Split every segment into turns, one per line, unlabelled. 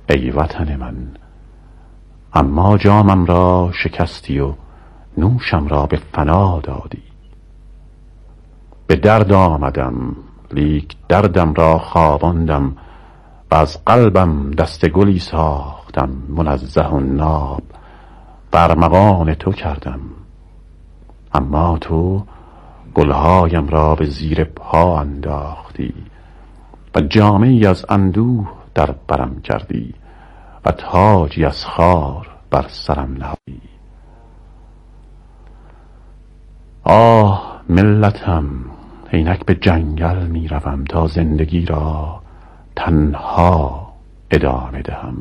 ای وطن من، اما جامم را شکستی و نوشم را به فنا دادی. به درد آمدم لیک دردم را خواباندم و از قلبم دست گلی ساختم منزه و ناب برمغان تو کردم. اما تو گلهایم را به زیر پا انداختی و جامه‌ای از اندوه در برم کردی و تاجی از خار بر سرم نهادی. آه ملتم، اینک به جنگل می روم تا زندگی را تنها ادامه دهم.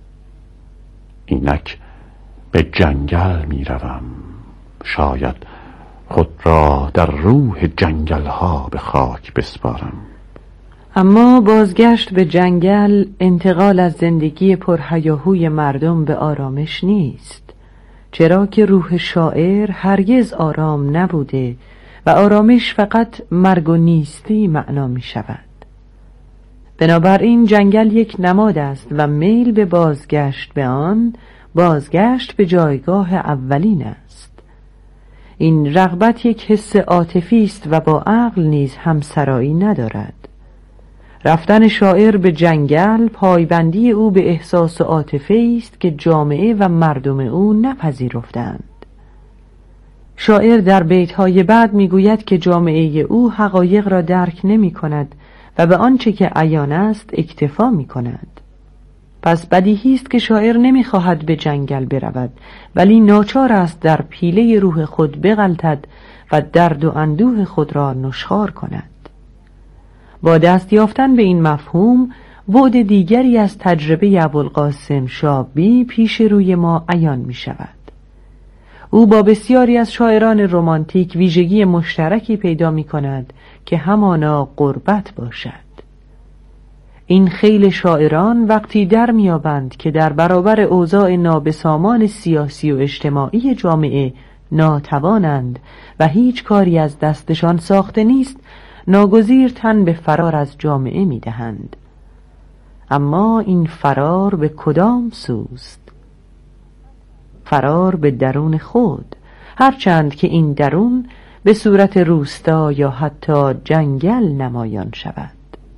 اینک به جنگل می روم، شاید خود را در روح جنگل ها به خاک بسپارم.
اما بازگشت به جنگل انتقال از زندگی پرهیاهوی مردم به آرامش نیست، چرا که روح شاعر هرگز آرام نبوده و آرامش فقط مرگ و نیستی معنا می شود. بنابراین جنگل یک نماد است و میل به بازگشت به آن بازگشت به جایگاه اولین است. این رغبت یک حس عاطفی است و با عقل نیز همسرایی ندارد. رفتن شاعر به جنگل پایبندی او به احساس و عاطفه است که جامعه و مردم او نپذیرفتند. شاعر در بیت‌های بعد می‌گوید که جامعه او حقایق را درک نمی‌کند و به آنچه که عیان است اکتفا می‌کند. پس بدیهی است که شاعر نمی‌خواهد به جنگل برود، ولی ناچار است در پیله روح خود بغلطد و درد و اندوه خود را نشخوار کند. با دست یافتن به این مفهوم، بعد دیگری از تجربه ابوالقاسم شابی پیش روی ما عیان می شود. او با بسیاری از شاعران رمانتیک ویژگی مشترکی پیدا می کند که همانا غربت باشد. این خیل شاعران وقتی در میابند که در برابر اوضاع نابسامان سیاسی و اجتماعی جامعه ناتوانند و هیچ کاری از دستشان ساخته نیست، ناگزیر تن به فرار از جامعه می دهند. اما این فرار به کدام سوست؟ فرار به درون خود، هرچند که این درون به صورت روستا یا حتی جنگل نمایان شود.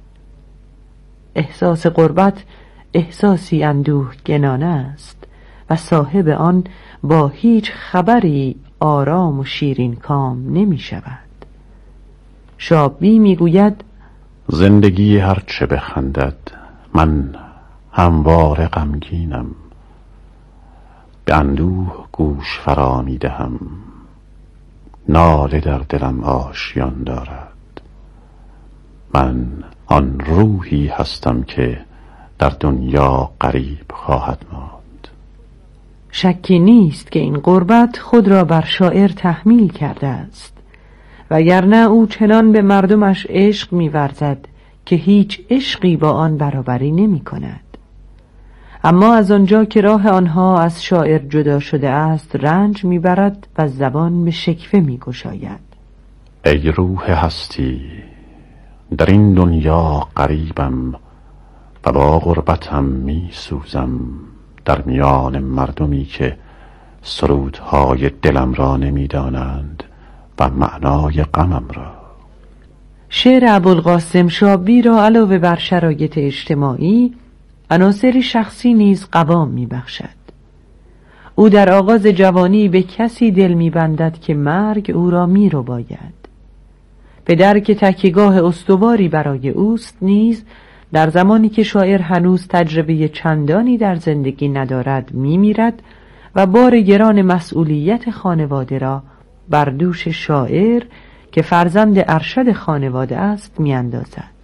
احساس غربت احساسی اندوهگنانه است و صاحب آن با هیچ خبری آرام و شیرین کام نمی شود. شابی میگوید
زندگی هرچه بخندد من همواره غمگینم، به اندوه گوش فرا میدهم، ناله در دلم آشیان دارد. من آن روحی هستم که در دنیا غریب خواهد ماند.
شکی نیست که این غربت خود را بر شاعر تحمیل کرده است، وگرنه او چنان به مردمش عشق می‌ورزد که هیچ عشقی با آن برابری نمی کند. اما از آنجا که راه آنها از شاعر جدا شده است رنج می‌برد و زبان به شکوه می‌گشاید.
ای روح هستی، در این دنیا غریبم و با غربتم می‌سوزم در میان مردمی که سرودهای دلم را نمی‌دانند و معنای غمم را.
شعر ابوالقاسم شابی را علاوه بر شرایط اجتماعی، عناصر شخصی نیز قوام می‌بخشد. او در آغاز جوانی به کسی دل می‌بندد که مرگ او را می‌رباید. پدر که تکیه‌گاه استواری برای اوست نیز در زمانی که شاعر هنوز تجربه چندانی در زندگی ندارد می‌میرد و بار گران مسئولیت خانواده را بر دوش شاعر که فرزند ارشد خانواده است می‌اندازد.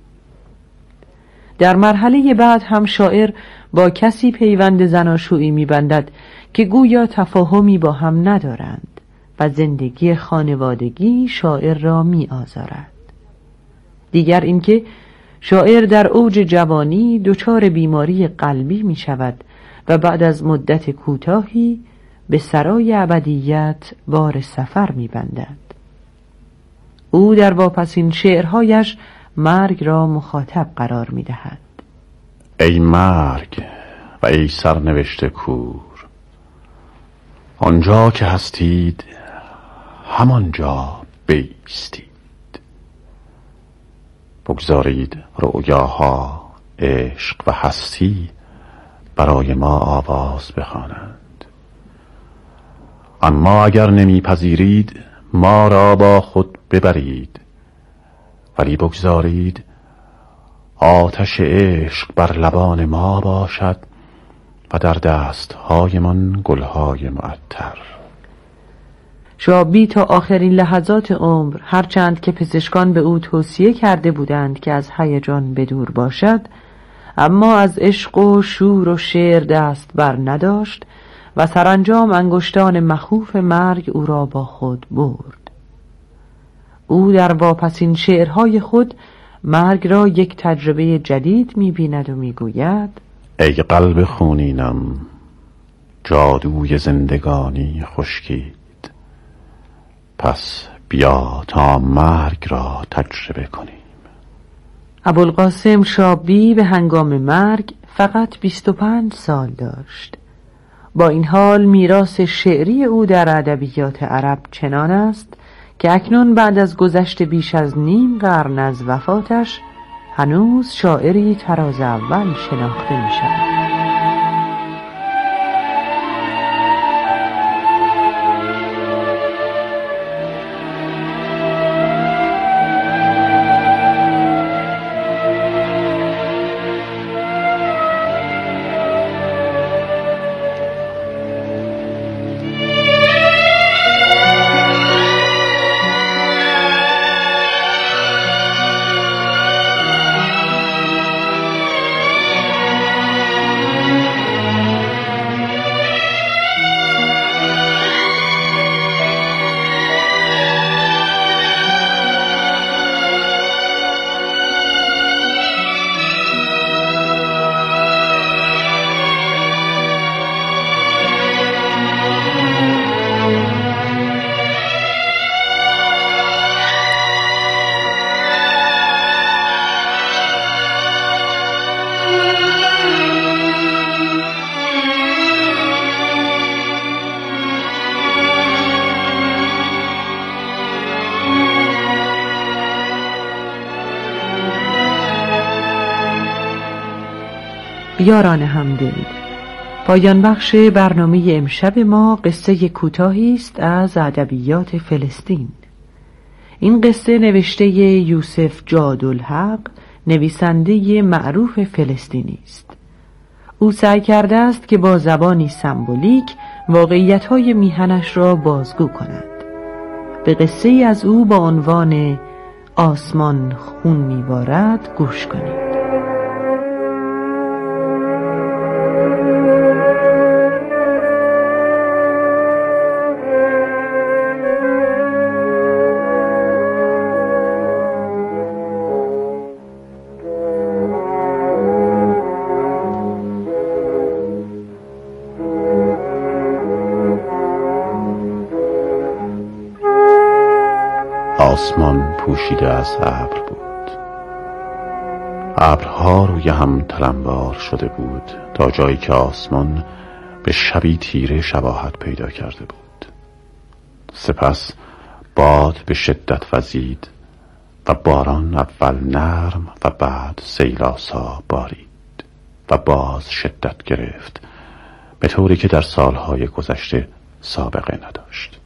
در مرحله بعد هم شاعر با کسی پیوند زناشویی می‌بندد که گویا تفاهمی با هم ندارند و زندگی خانوادگی شاعر را می‌آزارد. دیگر اینکه شاعر در اوج جوانی دچار بیماری قلبی می‌شود و بعد از مدت کوتاهی به سرای ابدیت بار سفر می‌بندد. او در واپسین شعرهایش مرگ را مخاطب قرار می‌دهد.
ای مرگ، و ای سرنوشت کور، آنجا که هستید همانجا بایستید. بگذارید رؤیاها، عشق و هستی برای ما آواز بخوانند. اما اگر نمیپذیرید ما را با خود ببرید، ولی بگذارید آتش عشق بر لبان ما باشد و در دستهایمان گلهای معطر.
شعابی تا آخرین لحظات عمر، هرچند که پزشکان به او توصیه کرده بودند که از هیجان بدور باشد، اما از عشق و شور و شعر دست بر نداشت و سرانجام انگشتان مخوف مرگ او را با خود برد. او در واپسین شعرهای خود مرگ را یک تجربه جدید می‌بیند و می‌گوید:
ای قلب خونینم، جادوی زندگانی خشکید، پس بیا تا مرگ را تجربه کنیم.
ابوالقاسم شابی به هنگام مرگ فقط 25 سال داشت. با این حال میراث شعری او در ادبیات عرب چنان است که اکنون بعد از گذشت بیش از نیم قرن از وفاتش هنوز شاعری طراز اول شناخته می شود. یاران همدل، پایان بخش برنامه امشب ما قصه کوتاهی است از ادبیات فلسطین. این قصه نوشته یوسف جادالحق، نویسنده معروف فلسطینی است. او سعی کرده است که با زبانی سمبولیک واقعیت‌های میهنش را بازگو کند. به قصه از او با عنوان آسمان خون می‌بارد گوش کنید.
آسمان پوشیده از ابر بود. ابرها روی هم تلمبار شده بود تا جایی که آسمان به شبی تیره شباهت پیدا کرده بود. سپس باد به شدت وزید و باران اول نرم و بعد سیل‌آسا بارید و باز شدت گرفت، به طوری که در سالهای گذشته سابقه نداشت.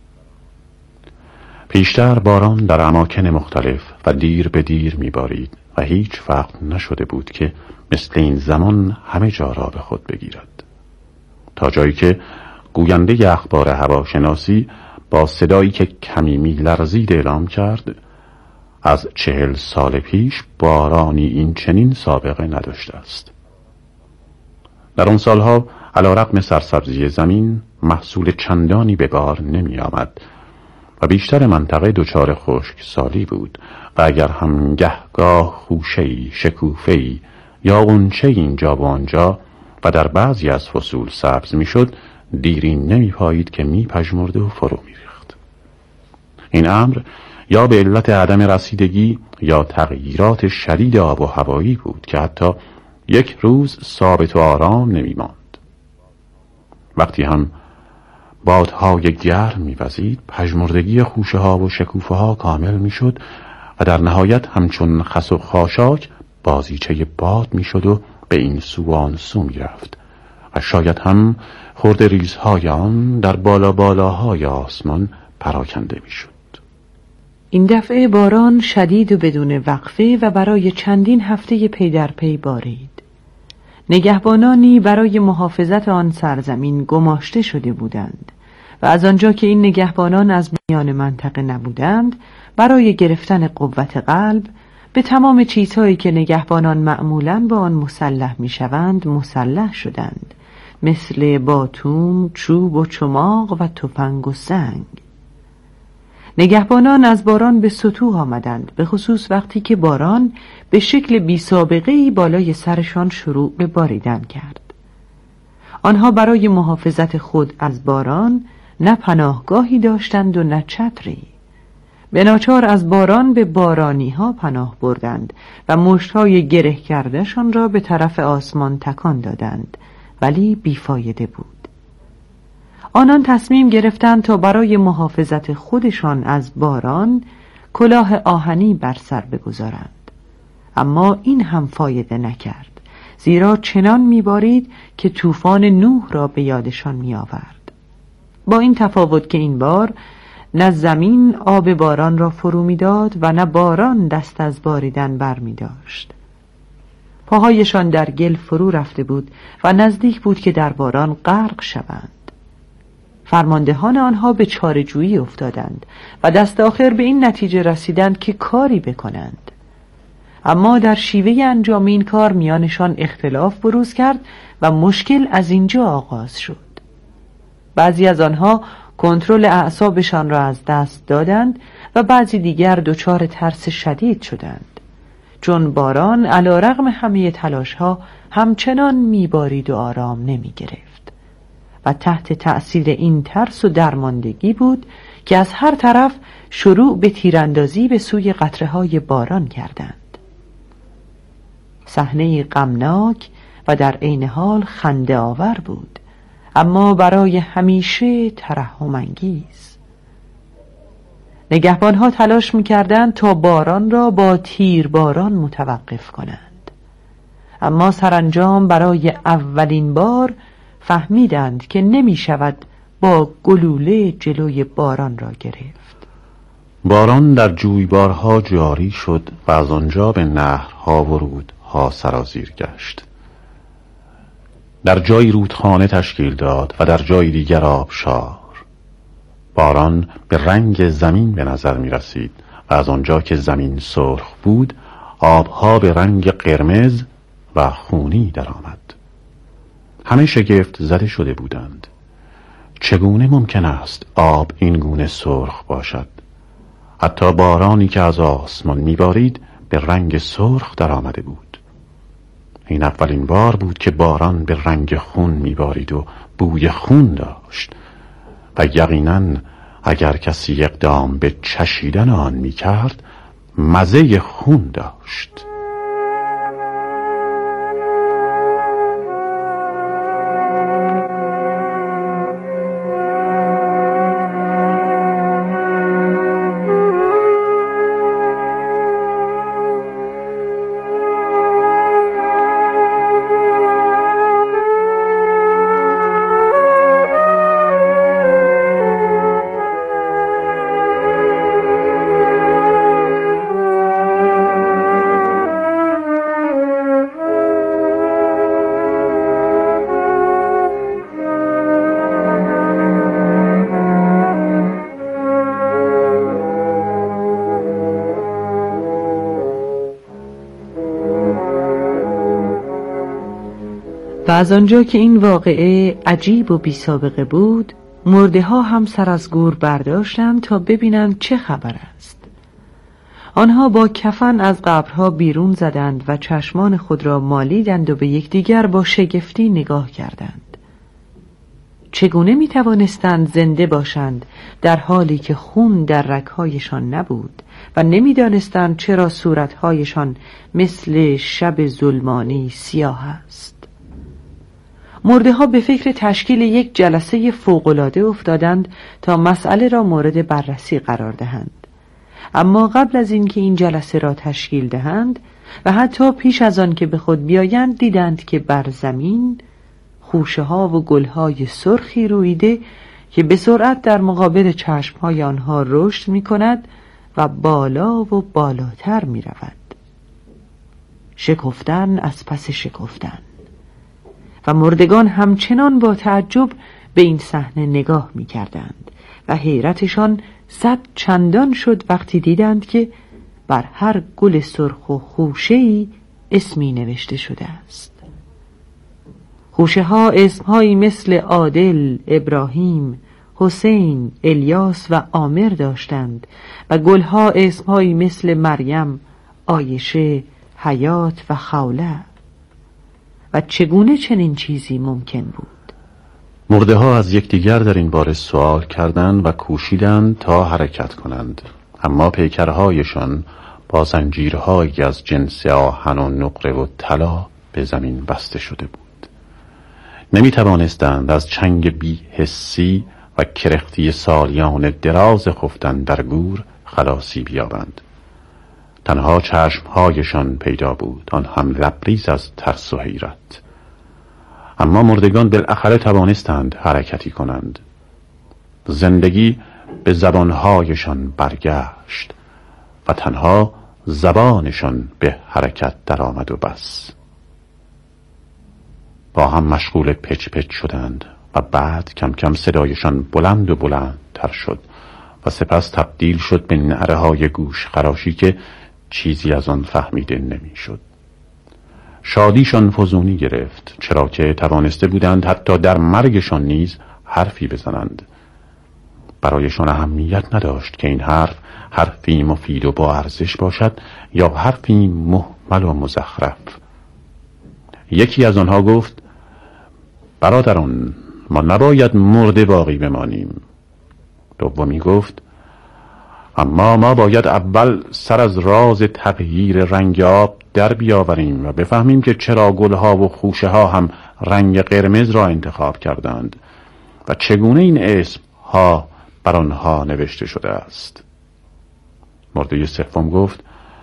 پیشتر باران در اماکن مختلف و دیر به دیر می‌بارید و هیچ وقت نشده بود که مثل این زمان همه جا را به خود بگیرد، تا جایی که گوینده اخبار هواشناسی با صدایی که کمی می‌لرزید اعلام کرد از 40 سال پیش بارانی این چنین سابقه نداشته است. در آن سالها علی‌رغم سرسبزی زمین محصول چندانی به بار نمی آمد و بیشتر منطقه دچار خشکسالی بود و اگر هم گهگاه خوشه‌ای، شکوفه‌ای یا غنچه اینجا و آنجا و در بعضی از فصول سبز میشد، دیری نمی پایید که می پژمرد و فرو می ریخت. این امر یا به علت عدم رسیدگی یا تغییرات شدید آب و هوایی بود که حتی یک روز ثابت و آرام نمی ماند. وقتی هم بادهای گرم می‌وزید، پژمردگی خوشه ها و شکوفه ها کامل میشد و در نهایت همچون خس و خاشاک بازیچه باد میشد و به این سو و آن سو میرفت و شاید هم خرده ریزهای آن در بالاهای آسمان پراکنده میشد.
این دفعه باران شدید و بدون وقفه و برای چندین هفته پی در پی بارید. نگهبانانی برای محافظت آن سرزمین گماشته شده بودند و از آنجا که این نگهبانان از میان منطقه نبودند، برای گرفتن قوت قلب به تمام چیزهایی که نگهبانان معمولاً با آن مسلح میشوند مسلح شدند، مثل باتوم، چوب و چماق و تفنگ و سنگ. نگهبانان از باران به سطوح آمدند، به خصوص وقتی که باران به شکل بی سابقه‌ای بالای سرشان شروع به باریدن کرد. آنها برای محافظت خود از باران نه پناهگاهی داشتند و نه چتری. به ناچار از باران به بارانی ها پناه بردند و مشت‌های گره کردهشان را به طرف آسمان تکان دادند، ولی بیفایده بود. آنان تصمیم گرفتند تا برای محافظت خودشان از باران کلاه آهنی بر سر بگذارند، اما این هم فایده نکرد، زیرا چنان میبارید که طوفان نوح را به یادشان میآورد. با این تفاوت که این بار نه زمین آب باران را فرو میداد و نه باران دست از باریدن بر میداشت. پاهایشان در گل فرو رفته بود و نزدیک بود که در باران غرق شوند. فرماندهان آنها به چاره‌جویی افتادند و دست آخر به این نتیجه رسیدند که کاری بکنند. اما در شیوه انجام این کار میانشان اختلاف بروز کرد و مشکل از اینجا آغاز شد. بعضی از آنها کنترل اعصابشان را از دست دادند و بعضی دیگر دچار ترس شدید شدند، چون باران علیرغم همه تلاش‌ها همچنان میبارید و آرام نمیگرفت و تحت تأثیر این ترس و درماندگی بود که از هر طرف شروع به تیراندازی به سوی قطره‌های باران کردند. صحنه غمناک و در عین حال خنده آور بود، اما برای همیشه ترحم انگیز. نگهبانها تلاش می‌کردند تا باران را با تیر باران متوقف کنند، اما سرانجام برای اولین بار فهمیدند که نمی شود با گلوله جلوی باران را گرفت.
باران در جویبارها جاری شد و از آنجا به نهرها و رودها سرازیر گشت. در جایی رودخانه تشکیل داد و در جای دیگر آبشار. باران به رنگ زمین به نظر می رسید و از آنجا که زمین سرخ بود، آبها به رنگ قرمز و خونی در آمد. همه شگفت زده شده بودند. چگونه ممکن است آب این گونه سرخ باشد؟ حتی بارانی که از آسمان میبارید به رنگ سرخ در آمده بود. این اولین بار بود که باران به رنگ خون میبارید و بوی خون داشت و یقیناً اگر کسی اقدام به چشیدن آن میکرد مزه خون داشت.
و از آنجا که این واقعه عجیب و بی سابقه بود، مرده ها هم سر از گور برداشتند تا ببینند چه خبر است. آنها با کفن از قبرها بیرون زدند و چشمان خود را مالیدند و به یکدیگر با شگفتی نگاه کردند. چگونه می توانستند زنده باشند در حالی که خون در رگ‌هایشان نبود و نمی دانستند چرا صورتهایشان مثل شب ظلمانی سیاه است؟ مرده ها به فکر تشکیل یک جلسه فوق‌العاده افتادند تا مسئله را مورد بررسی قرار دهند. اما قبل از اینکه این جلسه را تشکیل دهند و حتی پیش از آن که به خود بیایند، دیدند که بر زمین خوشه ها و گل های سرخی رویده که به سرعت در مقابل چشم های آنها رشد می کند و بالا و بالاتر می رود. شکفتن از پس شکفتن و مردگان همچنان با تعجب به این صحنه نگاه می کردند و حیرتشان 100 چندان شد وقتی دیدند که بر هر گل سرخ و خوشه‌ای اسمی نوشته شده است. خوشه ها اسمهایی مثل عادل، ابراهیم، حسین، الیاس و عامر داشتند و گلها اسمهایی مثل مریم، عایشه، حیات و خوله. و چگونه چنین چیزی ممکن بود؟
مرده ها از یکدیگر در این باره سوال کردند و کوشیدند تا حرکت کنند، اما پیکرهایشان با زنجیرهایی از جنس آهن و نقره و طلا به زمین بسته شده بود. نمی توانستند از چنگ بی حسی و کرختی سالیان دراز خفتن در گور خلاصی بیابند. تنها چشمهایشان پیدا بود، آن هم لبریز از ترس و حیرت. اما مردگان بالاخره توانستند حرکتی کنند. زندگی به زبانهایشان برگشت و تنها زبانشان به حرکت در آمد و بس. با هم مشغول پچ پچ شدند و بعد کم کم صدایشان بلند و بلندتر شد و سپس تبدیل شد به نعره های گوش خراشی که چیزی از آن فهمیده نمی شد. شادیشان فزونی گرفت، چرا که توانسته بودند حتی در مرگشان نیز حرفی بزنند. برایشان اهمیت نداشت که این حرفی مفید و با ارزش باشد یا حرفی مهمل و مزخرف. یکی از آنها گفت: برادران، ما نباید مرده باقی بمانیم. دومی گفت: اما ما باید اول سر از راز تغییر رنگ آب در بیاوریم و بفهمیم که چرا گلها و خوشه ها هم رنگ قرمز را انتخاب کردند و چگونه این اسم ها بر آنها نوشته شده است. مرده سوم گفت: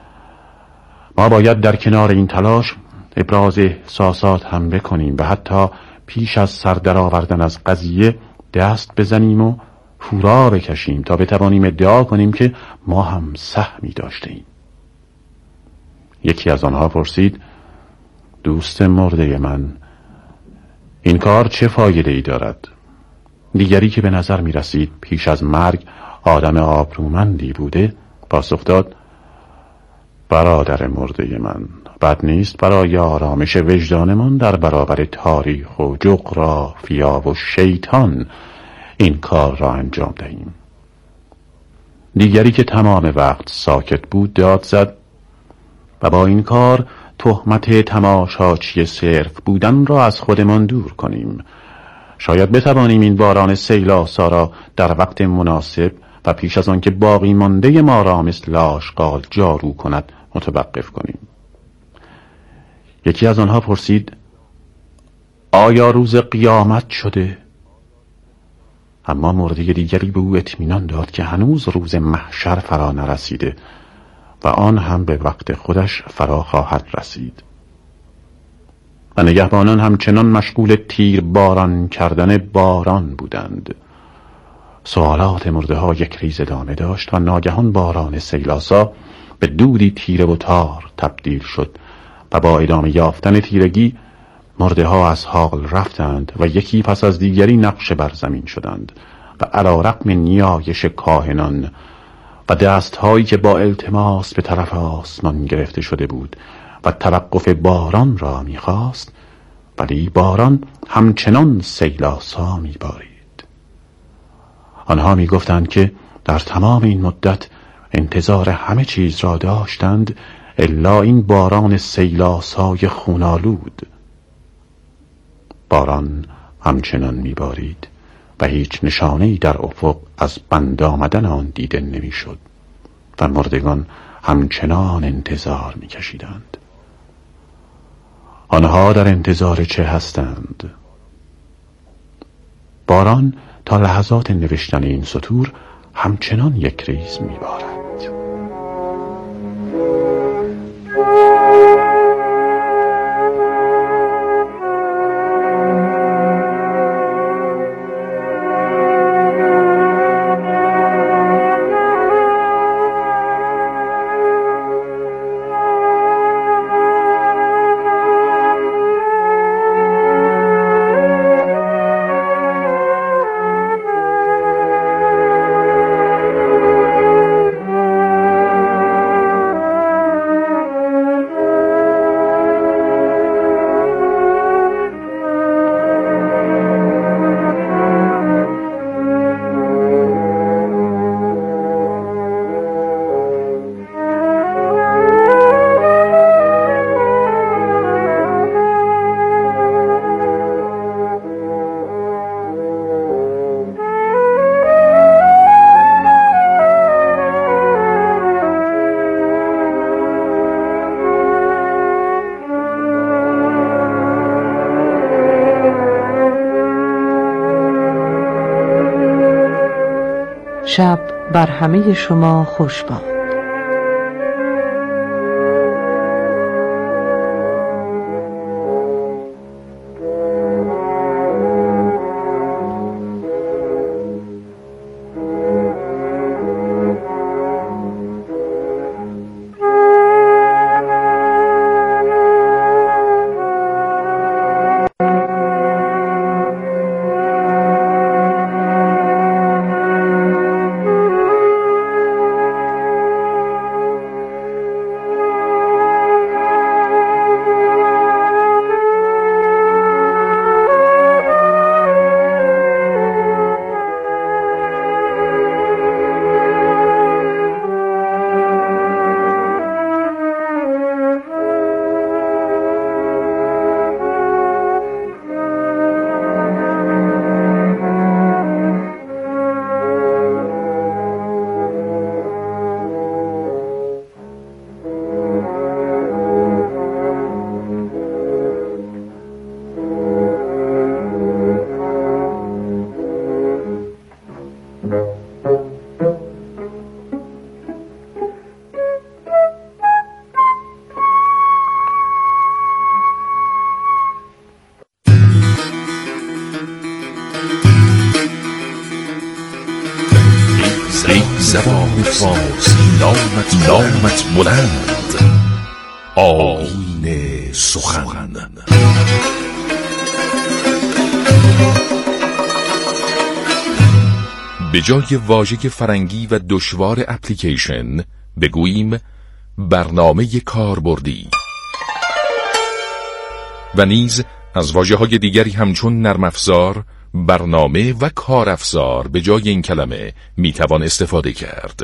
ما باید در کنار این تلاش ابراز احساسات هم بکنیم و حتی پیش از سر در آوردن از قضیه دست بزنیم و هورا بکشیم تا بتوانیم ادعا کنیم که ما هم سهمی داشتیم. یکی از آنها پرسید: دوست مرده من، این کار چه فایده‌ای دارد؟ دیگری که به نظر می رسید پیش از مرگ آدم آبرومندی بوده پاسخ داد: برادر مرده من، بد نیست برای آرامش وجدانمان در برابر تاریخ و جغرافیا و شیطان این کار را انجام دهیم. دیگری که تمام وقت ساکت بود داد زد: و با این کار تهمت تماشاچی صرف بودن را از خودمان دور کنیم. شاید بتوانیم این باران سیلاسا را در وقت مناسب و پیش از آن که باقی مانده ما را مثل آشغال جارو کند متوقف کنیم. یکی از آنها پرسید: آیا روز قیامت شده؟ اما مرده دیگری به او اطمینان داد که هنوز روز محشر فرا نرسیده و آن هم به وقت خودش فرا خواهد رسید. و نگهبانان همچنان مشغول تیر باران کردن باران بودند. سوالات مرده ها یک ریز ادامه داشت و ناگهان باران سیلاسا به دودی تیره و تار تبدیل شد و با ادامه یافتن تیرگی مرده ها از حال رفتند و یکی پس از دیگری نقش بر زمین شدند و علی رغم نیایش کاهنان و دستهایی که با التماس به طرف آسمان گرفته شده بود و توقف باران را می‌خواست، ولی باران همچنان سیلاسا می‌بارید. آنها می‌گفتند که در تمام این مدت انتظار همه چیز را داشتند الا این باران سیلاسای خونالود. باران همچنان می‌بارید و هیچ نشانه‌ای در افق از بند آمدن آن دیده نمی‌شد و مردگان همچنان انتظار می‌کشیدند. آنها در انتظار چه هستند؟ باران تا لحظات نوشتن این سطور همچنان یک ریز میبارد.
شب بر همه شما خوش باد.
زبان فارسی نامت بلند، آیین سخن. به جای واژه فرنگی و دشوار اپلیکیشن بگوییم برنامه کاربردی، و نیز از واژه‌های دیگری همچون نرم افزار، برنامه و کارافزار به جای این کلمه میتوان استفاده کرد.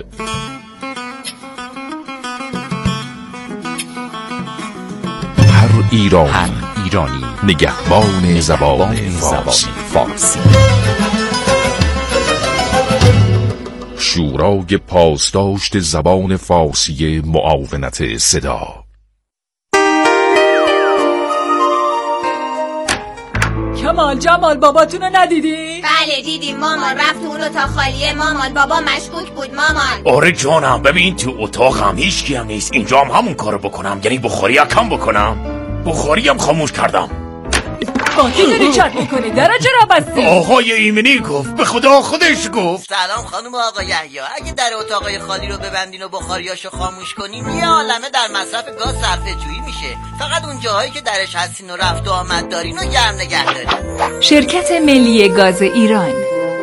هر ایرانی نگهبان زبان فارسی. شورای پاسداشت زبان فارسی معاونت صدا.
جمال باباتونو ندیدی؟
بله دیدیم مامان، رفت اون اتاق خالیه مامان، بابا مشکوک بود مامان.
آره جانم، ببین تو اتاقم هیچکی هم نیست، اینجا هم همون کارو بکنم، یعنی بخاری کم بکنم، بخاری هم خاموش کردم.
باتی داری چت میکنی؟ درجه را بستی؟
آقای ایمنی گفت، به خدا خودش گفت.
سلام خانم آقا یحیی، اگه در اتاقای خالی رو ببندین و بخاریاشو خاموش کنین یه عالمه در مصرف گاز صرفه جویی میشه. فقط اون جاهایی که درش هستین و رفت و آمد دارین و گرم نگه دارین.
شرکت ملی گاز ایران.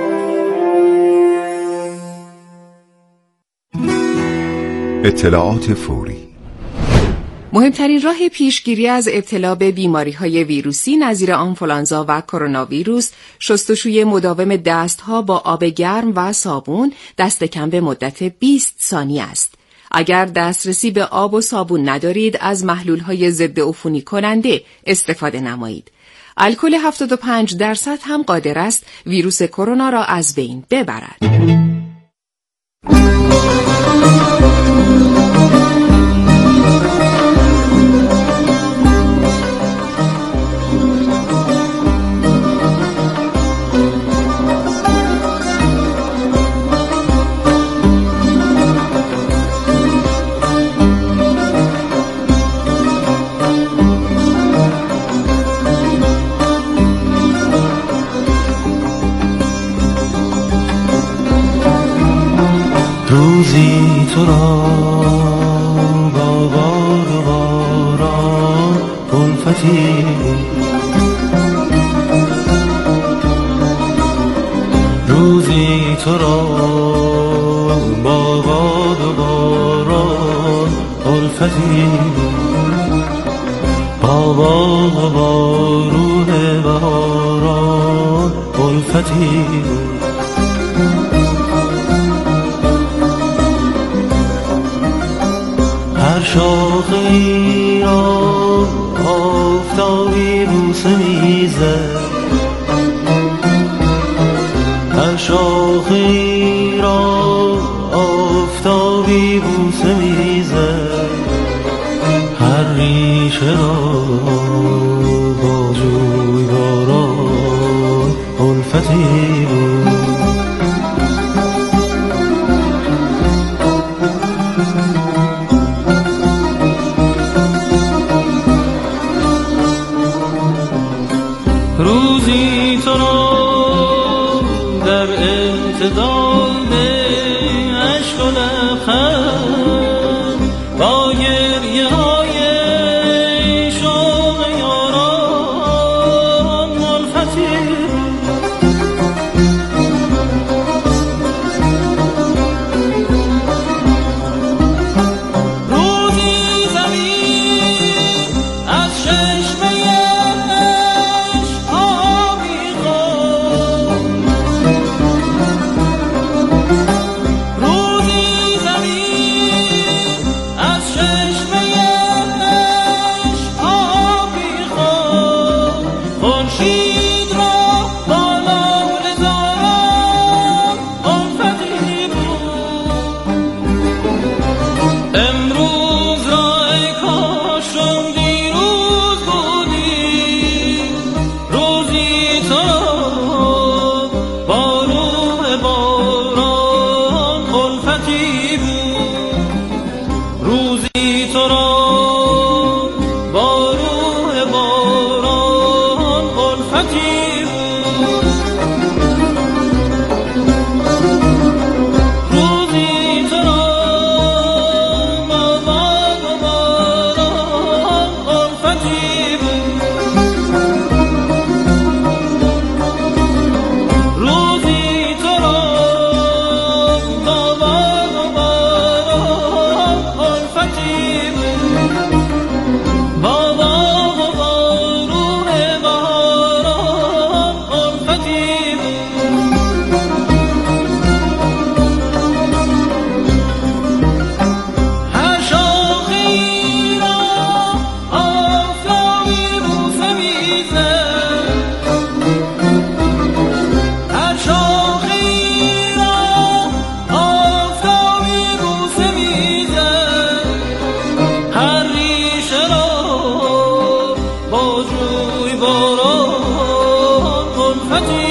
اطلاعات فوری.
مهمترین راه پیشگیری از ابتلا به بیماری‌های ویروسی نظیر آنفولانزا و کرونا ویروس، شستشوی مداوم دست‌ها با آب گرم و صابون دست کم به مدت 20 ثانیه است. اگر دسترسی به آب و صابون ندارید، از محلول‌های ضد عفونی کننده استفاده نمایید. الکل 75% هم قادر است ویروس کرونا را از بین ببرد.
روزی تو را با بار و باران الفتی روزی تو را با باد و باران الفتی با باغ و با روح بهاران الفتی هر شاخه‌ای را آفتابی بوسه می‌زد هر شاخه‌ای را آفتابی بوسه می‌زد هر ریشه را با جویباران الفتی بود روزی تو را در امتداد عشق و لبخند با گریه های شوق یاران الفتی روزی زمین از چشمه با جوی باران الفتی